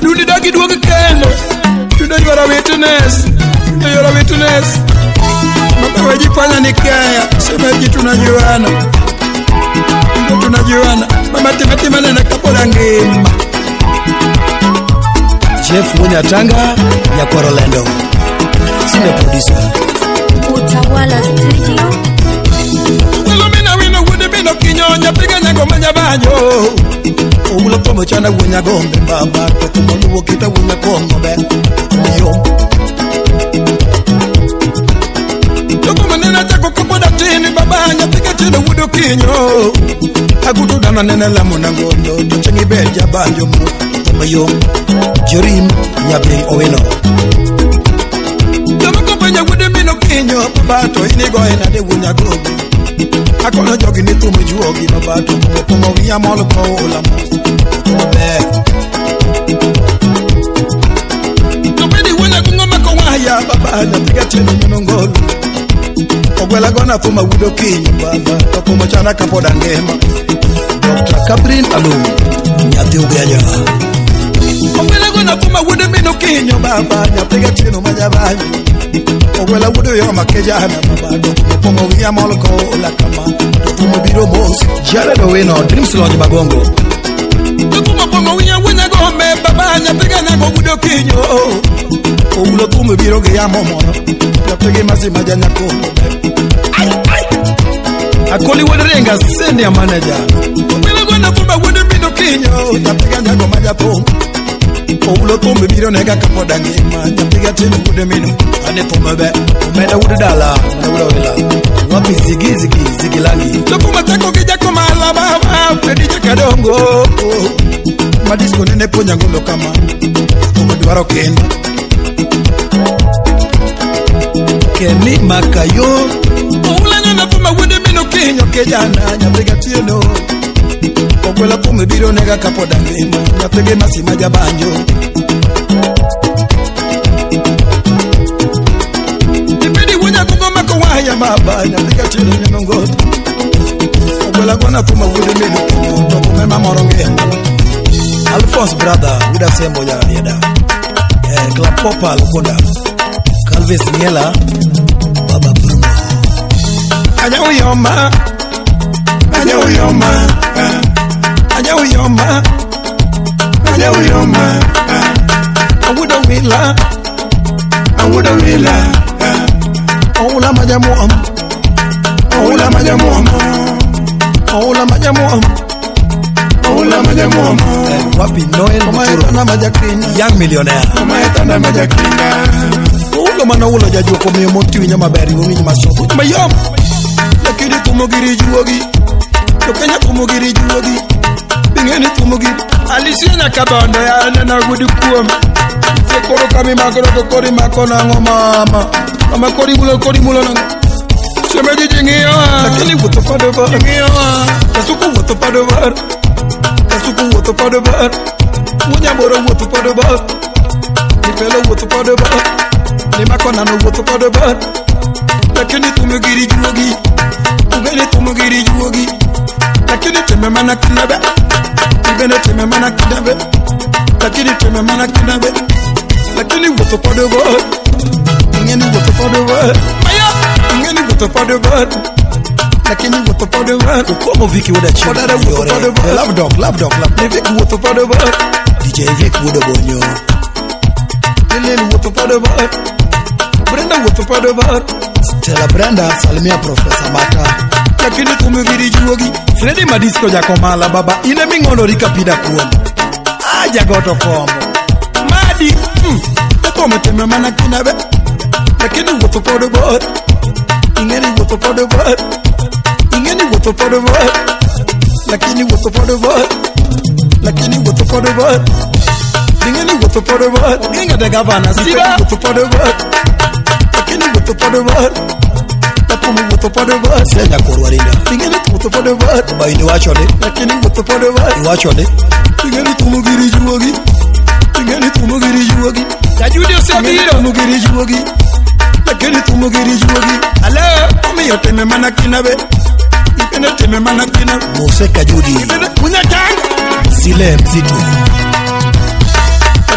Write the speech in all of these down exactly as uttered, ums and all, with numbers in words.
Aduni dagi duogi kendo. Tudo yora witness. Tudo yora witness. Mama wajifanya nikaya. Sema jitu tunajuana. Tudo tunajuana. Mama timatima nena kapora ngema. Jeff Munyatanga ya kwa Rolando. Sina producer. Utawala Studio. Walo mina wino wude bino kinyonya piga nyago manya banyo. Ulo tomo chana wunya gombe baba. Kumo luo kita wunya kongo be. Miyo. Toko manena chako kapoda tini baba. Nyapiga chino wudo kinyo. Agudu dana nena lamu na ngondo. Tuchengi beja banjo mu. Miyo. Jorim nyabe oweno. Nya wude mino kinyo babato inigo ina de wunya gogo akono jogi ni tumu juogi babato pomo wiya molo ko ola mo be to bedi wunya kungo mako waya baba nya tiga teno nyono ngolo ogwela gona tuma wudo kinyo baba to pomo chana kapoda ngema Doctor Kabrin Alu nyati ugaya ogwela gona tuma wude mino kinyo baba nya tiga teno majabani Ogwela wudo yo makejana mabado Pomo wia molko la kama Tumo biro mos Jale do wino Dreams Lodge Bagongo Tumo pomo wia wina gombe Baba nyapega na wudo kinyo Ogwela tumo biro gaya momono Nyapege masi majanya kumbe Akoli wudo renga Send ya manager Ogwela gona tumo wudo biro kinyo Nyapega nyago majato Oulo tombe biro nega kapoda ngema Nyapiga tenu wude minu Ane tome be Umeda wude dala Umeda wude wila Wapi zigi zigi zigi langi Chokuma tako kija kuma alaba Fredija kadongo Madisko nene ponya ngolo kama Tome duwaro kenda Keni makayo Oula nyana fuma wude minu kinyo kejana Nyapiga tenu Ogwela tume biro nega kapoda ngema Nyapege masi majabanjo Nipidi wunya kungoma kwa waya maba Nyapiga chino nyono ngoto Ogwela gwana tuma wude minu kinyo Toko mema moronge Alphonse brother Wida sembo ya yeda Eh, Club Popa Lukonda Calvis Niela Baba Bruno Anya uyoma Anya uyoma Anya uyoma Anya uyoma Awuda wila Awuda wila Oula majamuam Oula majamuam Oula majamuam Oula majamuam Wapi Noel Muturo majakina Young Millionaire Omaetana majakina Oula mana ula jaju Kome monti winya maberi Winya masofu Mayom Lakini tumogiri juogi Tokenya tumogiri juogi Bingeni tumogiri Alisinya kabondo ya nena gudu kuwama Sekoro kami makoro kokori makona ngomama Mama kori mulo kori mulo nang Semeji jingiwa Lakini wuto padobar Jingiwa Kasuku wuto padobar Kasuku wuto padobar Munyaboro wuto padobar Nipelo wuto padobar Ni makona no wuto padobar Lakini tumogiri juogi Ugeni tumogiri juogi Lakini tememana kinabe Ugeni tememana kinabe Lakini tememana kinabe Lakini wuto padobar Ngeni wuto padobar Maya Ngeni wuto padobar Lakini wuto padobar Kukomo Viki wuda chini Kodada wuto padobar Love dog, love dog, love Ni Viki wuto padobar D J Viki wuda bonyo Lilini wuto padobar Brenda wuto padobar Stella Brenda Salimia Professor Mata Lakini tumugiri juogi Freddy Madisko jakomala baba Ine mingono rika pida kuomi Aja goto kombo Madi Hmm Tokome teme mana kinabe Lakini wuto padobar Ingeni wuto padobar Ingeni wuto padobar Lakini wuto padobar Lakini wuto padobar Ingeni wuto padobar Inga de gavana Siba wuto padobar Lakini wuto padobar Tapumu wuto padobar Senya korwarinda Ingeni wuto padobar Baini wachode Lakini wuto padobar Iwachode Ingeni tumugiri juogi Ingeni tumugiri juogi Tajudi osabiro Tumugiri juogi Lakini tumugiri juogi Hello Kumi yote me mana kinabe Ingeni teme mana kinabe Mose Kajudi Kunyatang Zile mzito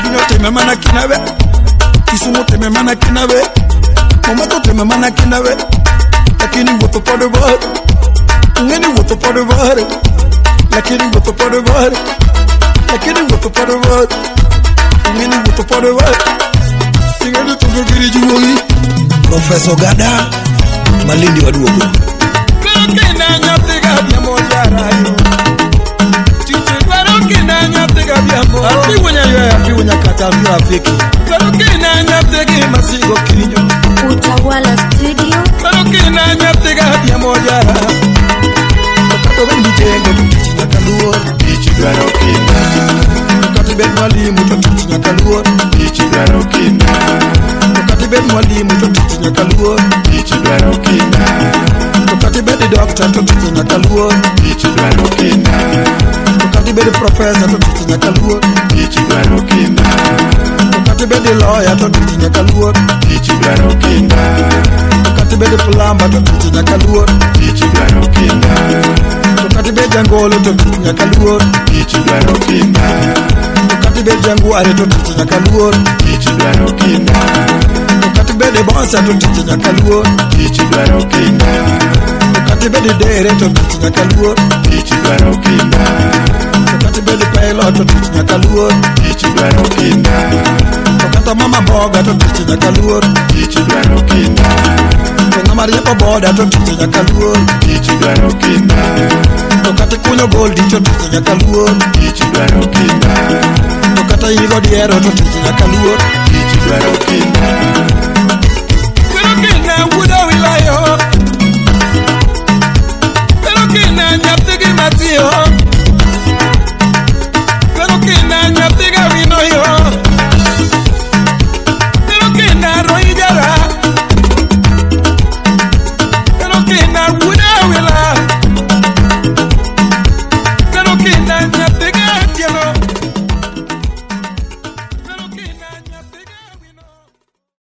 teme mana kinabe, Kisumu teme mana kinabe, Momato teme mana kinabe, lakini woto podo bar, ngeni woto podo bar, lakini woto podo bar, lakini woto podo bar, ngeni woto podo bar, ngeni to giri juwi, Professor Gada, Malindi waduogo. Kena nyate gabia mojara yo, chiche baro kena nyate gabia mo. Api wunya yo, api wunya kata api rafiki. Baro kena nyate ge masigo kinyo. Utawala Studio. Baro kena nyate gabia mojara. Okato bendi jengo tukichi nyakaluo. Ichi baro kena. Okati ben mwalimu tukichi nyakaluo. Ichi baro kena. Okati ben mwalimu tukichi nyakaluo. Ichi baro kena. Okati ben doctor tukichi nyakaluo. Ichi baro kena. Okati ben professor tukichi nyakaluo. Ichi baro kena. Okati ben lawyer tukichi nyakaluo. Ichi baro kena. Okati ben plumber tukichi nyakaluo. Ichi baro kena. Okati ben jangolo tukichi nyakaluo. Ichi baro kena. Okati ben janguare tukichi nyakaluo. Ichi baro kena. Okati ben bonsa tukichi nyakaluo. Ichi baro kena. Okati ben dere tukichi nyakaluo. Ichi baro kena. Okati ben pilot tukichi nyakaluo. Ichi baro kena. Okata mama boga tukichi nyakaluo. Ichi baro kena. Kona maria pa boda tukichi nyakaluo. Ichi baro kena. Okati kunyo goldi tukichi nyakaluo. Ichi baro kena. Okata yigo diero tukichi nyakaluo. Ichi baro kena.